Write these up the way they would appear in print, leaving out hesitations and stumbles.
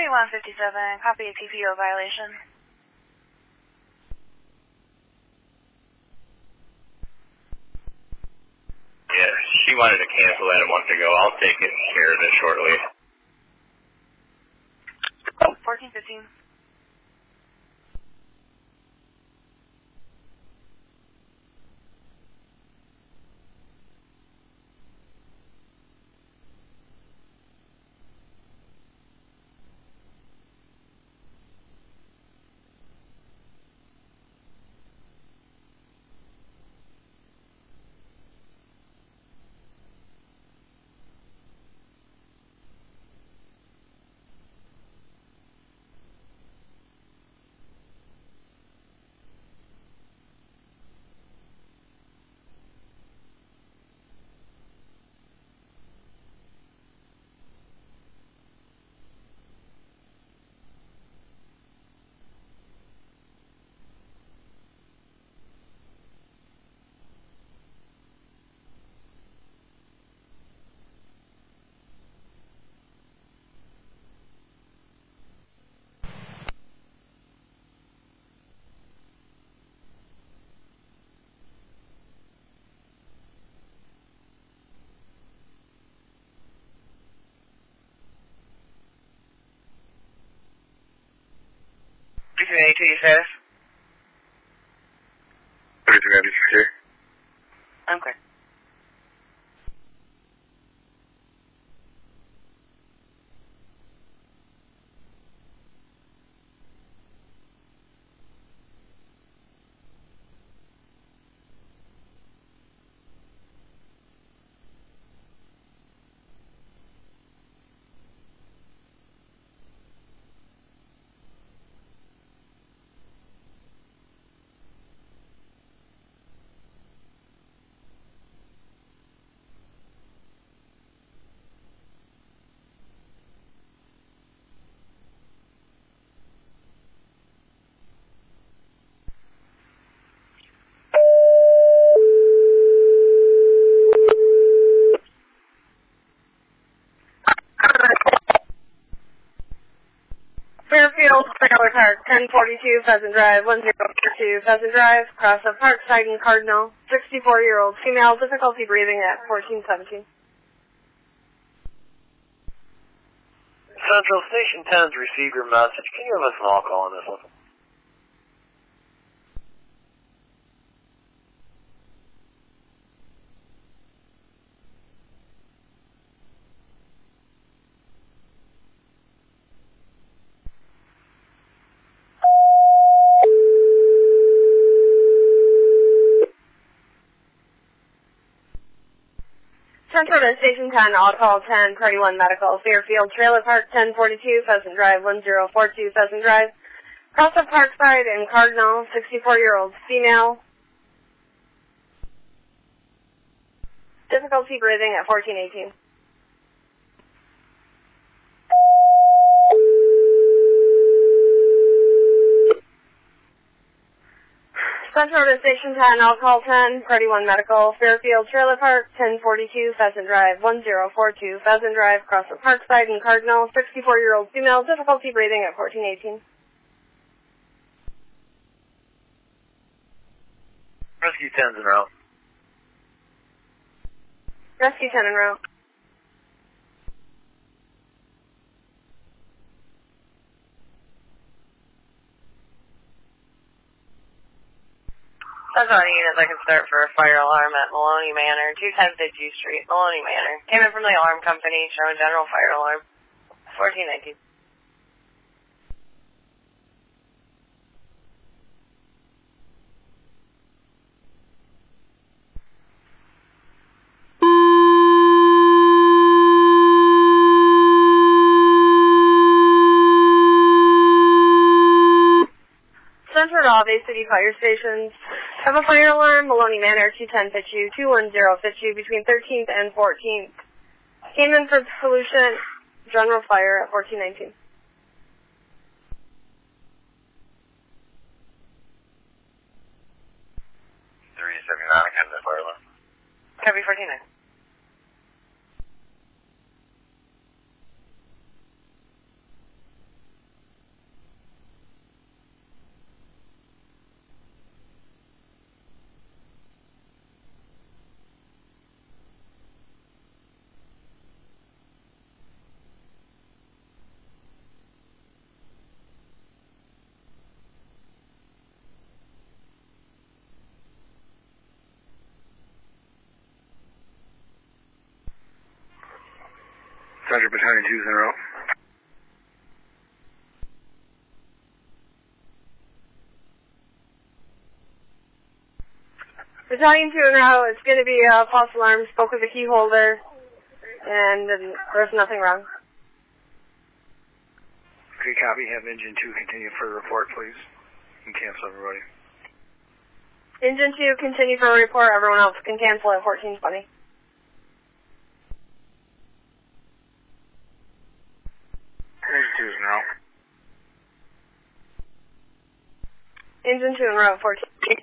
3157, copy a TPO violation. Yeah, she wanted to cancel that a month ago. I'll take care of it shortly. 1415. status? 3393. Okay. Fairfield, Trailer Park, 1042 Pheasant Drive, 1042 Pheasant Drive, cross of Parkside and Cardinal, 64-year-old female, difficulty breathing at 1417. Central Station 10's received your message. Can you give us an all call on this one? Central to Station 10, all call 10, Party 1 Medical, Fairfield, Trailer Park, 1042 Pheasant Drive, 1042 Pheasant Drive, cross of Parkside and Cardinal, 64-year-old female, difficulty breathing at 1418. Central to Station 10, I'll call 10, Party 1 Medical, Fairfield, Trailer Park, 1042 Pheasant Drive, 1042 Pheasant Drive, cross of Parkside and Cardinal, 64-year-old female, difficulty breathing at 1418. Rescue 10's en route. Rescue 10 en route. That's all units I can start for a fire alarm at Maloney Manor, 210 Fitchie Street, Maloney Manor. Came in from the alarm company, showing general fire alarm. 1419. Central to all Bay City fire stations. Have a fire alarm, Maloney Manor, 210 Fitchie, 210 Fitchie, between 13th and 14th. Came in for pollution, general fire at 1419. 379, I can the fire alarm. Copy 1419. Central Battalion 2's en route. Battalion 2 en route. It's going to be a false alarm. Spoke with the key holder, and there's nothing wrong. Okay, copy. Have Engine 2 continue for a report, please. And cancel everybody. Engine 2, continue for a report. Everyone else can cancel at 1420. Engine 2's en route. Engine 2 en route, 1420.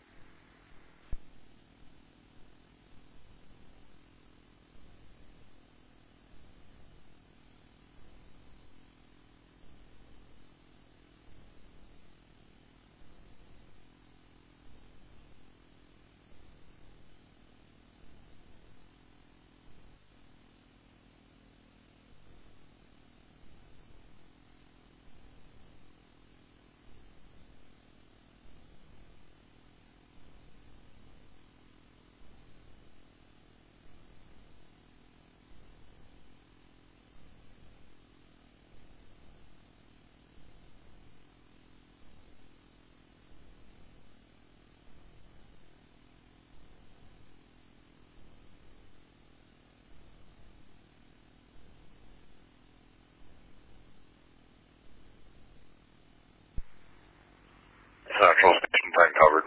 Central Station 10 covered.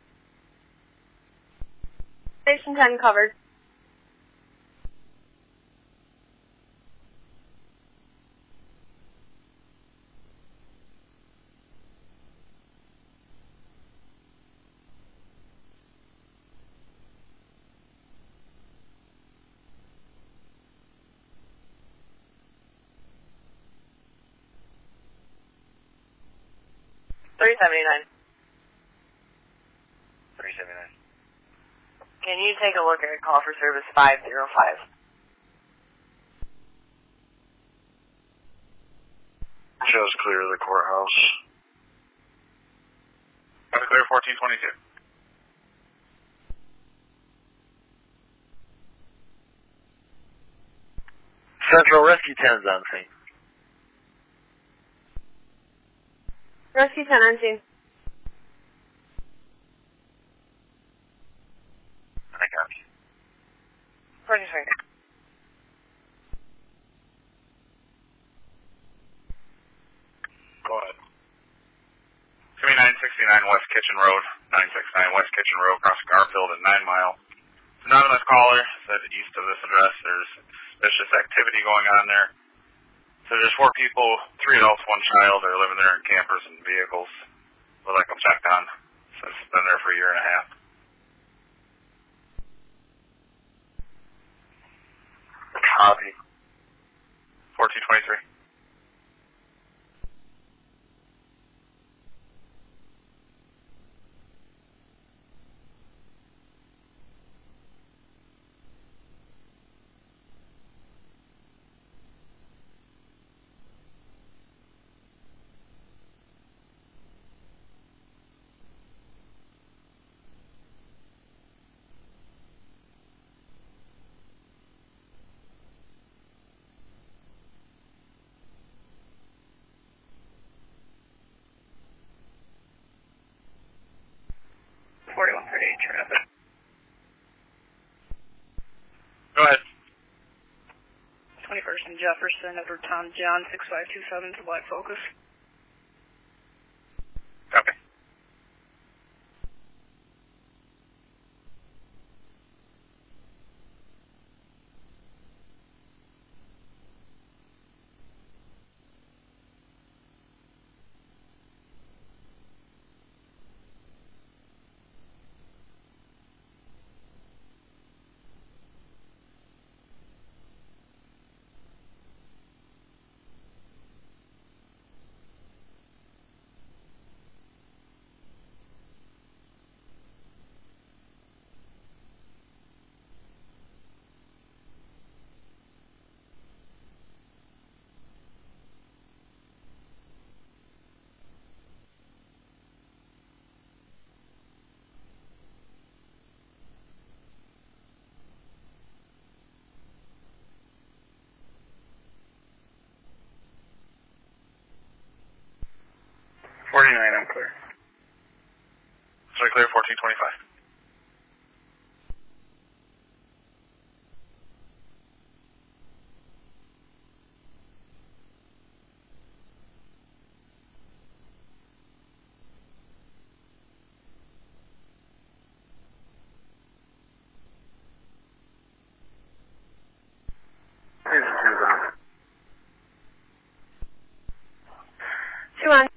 Station 10 covered. $379. $379. Can you take a look at call for service 505? Shows clear of the courthouse. Clear 1422. Central Rescue 10's on scene. Rescue 10 on scene. I got you. 43. Go ahead. 969 West Kitchen Road, 969 West Kitchen Road, across Garfield and 9 Mile. Anonymous caller said east of this address there's suspicious activity going on there. So there's 4 people, 3 adults, 1 child. They're living there in campers and vehicles. Would like them checked on. So it's been there for a year and a half. Copy. 1423. Go ahead. 21st and Jefferson, over Tom John, 6527 to Black Focus. Copy. 49, I'm clear. Sorry, clear 1425. Two on.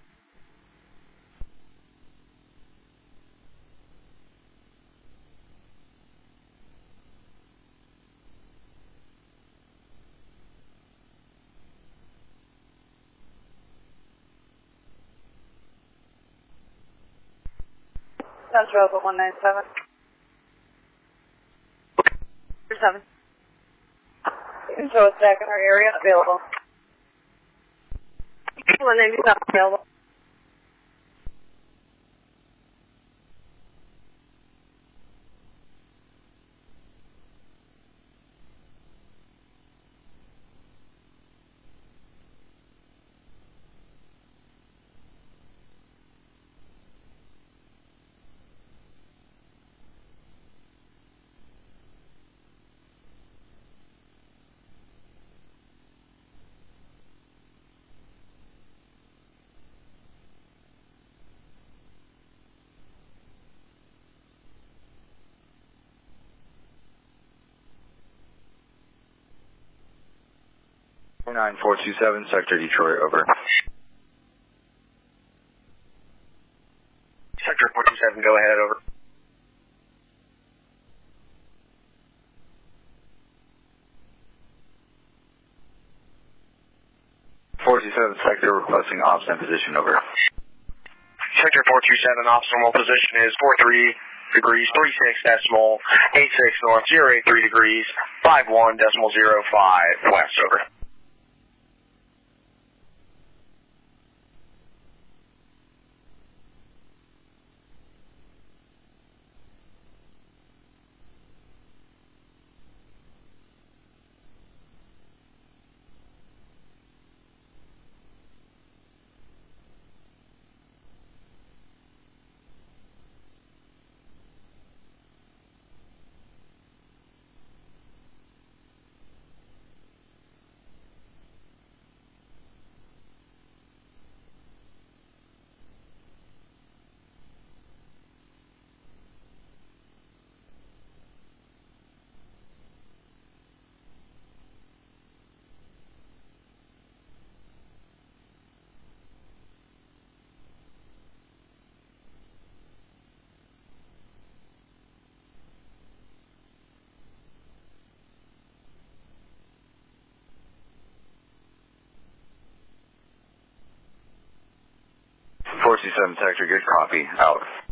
That's Robot 197. 7. You can show us back in our area. Available. 197 available. Nine 427, Sector Detroit, over. Sector 427, go ahead, over. Sector requesting ops in position, over. Sector 427, ops normal position is 43 degrees, 36 decimal, 86 north, 083 degrees, 51 decimal 05 west, over. Sector, good copy, out.